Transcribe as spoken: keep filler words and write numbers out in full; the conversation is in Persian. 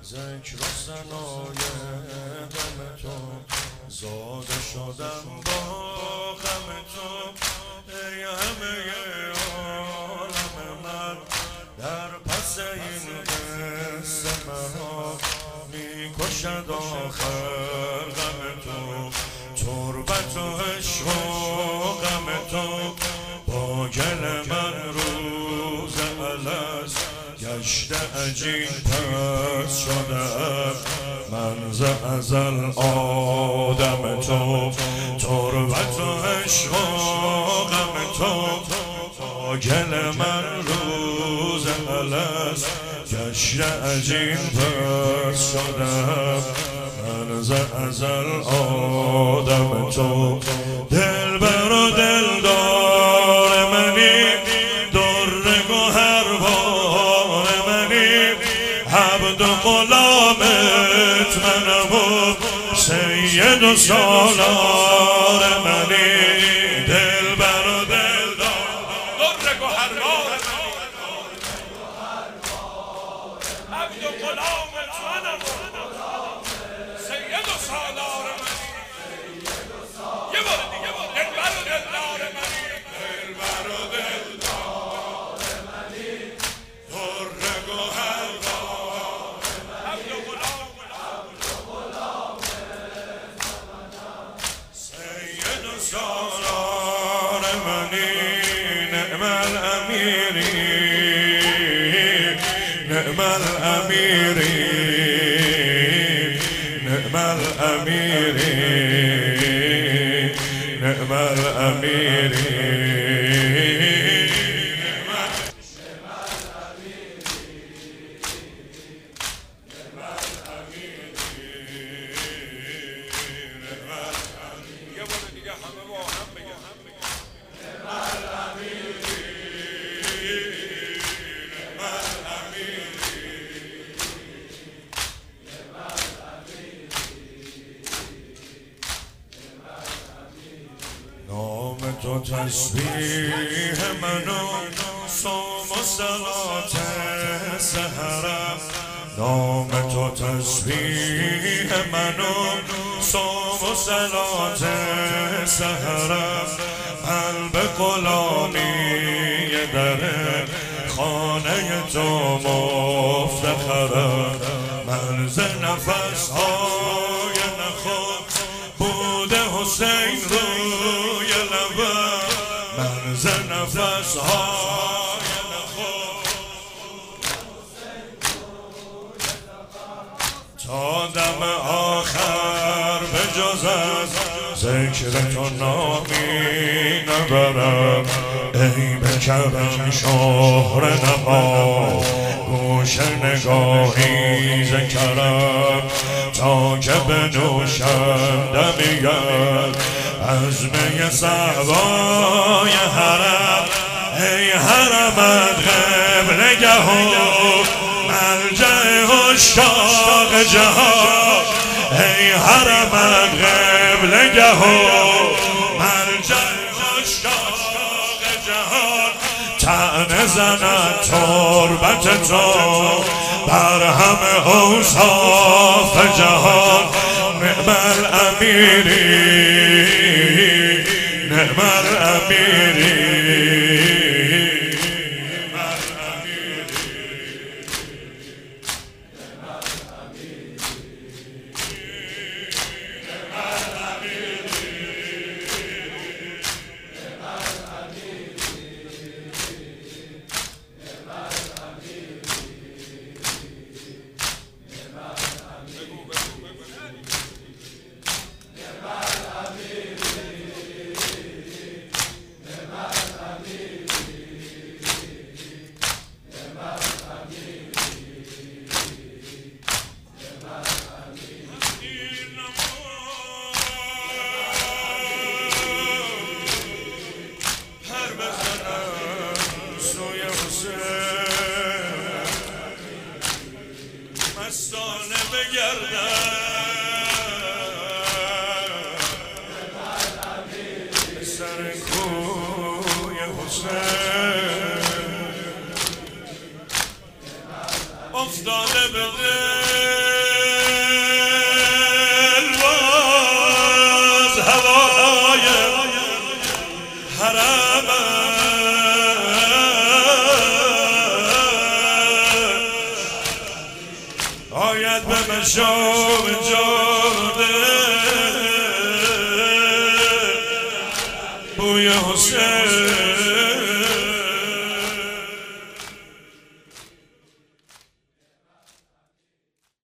ذکر و ثنای غم تو، زاده شدم با غم تو. ای همه عالم من در پس این قصه مرا میکشد آخر غم تو. تربت و عشق و غم تو با گل من روز الست گشته عجین پس شدم من ز ازل آدم تو. تربت و عشق و غم تو با گل من روز الست گشته عجین پس شدم من ز ازل آدم تو. دلبر و دلدار منی، در گوهربار منی، عبد و غلامت منم و سید و سالار منی. دلبر و دلدار در گوهربار عبد و غلامت منم و سید و سالار منی. یه بار دیگه دلبر و دلدار منی، دلبر و دلدار منی، در گوهربار عبد و غلام عبد و غلام سید و سالار منی. نعم الامیری نعم الامیری نعم الامیری نعم الامیری یه بار دیگه همه با هم بگم نام تو تسبیح منو صوم و صلات سحرم. نام تو تسبیح منو صوم و صلات سحرم. قلب غلامی در خانه تو مفتخرم. من ز نفس های نخود بوده حسین روی لبم. من ز نفس های نخود تا دم آخر به جز از ذکر تو نامی نبرم. ای به کرم شهر نما گوش نگاهی ز کرم تا که بنوشم دمیت از می صحبای حرم. ای حرمت قبلگه و ملجأ عشاق جهان. ای حرمت قبلگه و ملجأ عشاق جهان. طعنه زند تربت تو بر همه اوصاف جهان. نعم الامیری نعم الامیری مستانه بگردم سر کوی حسین افتاده به هوای حرم آید به مشام جاده